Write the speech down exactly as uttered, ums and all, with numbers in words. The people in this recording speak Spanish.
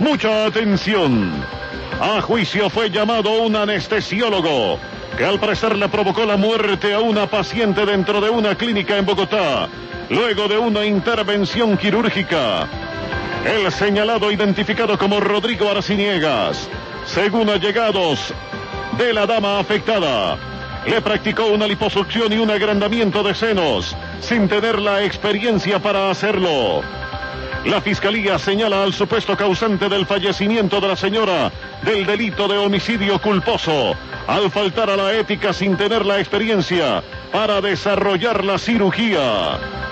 Mucha atención. A juicio fue llamado un anestesiólogo que al parecer le provocó la muerte a una paciente dentro de una clínica en Bogotá, luego de una intervención quirúrgica. El señalado, identificado como Rodrigo Arciniegas, según allegados de la dama afectada, le practicó una liposucción y un agrandamiento de senos sin tener la experiencia para hacerlo. La fiscalía señala al supuesto causante del fallecimiento de la señora del delito de homicidio culposo, al faltar a la ética sin tener la experiencia para desarrollar la cirugía.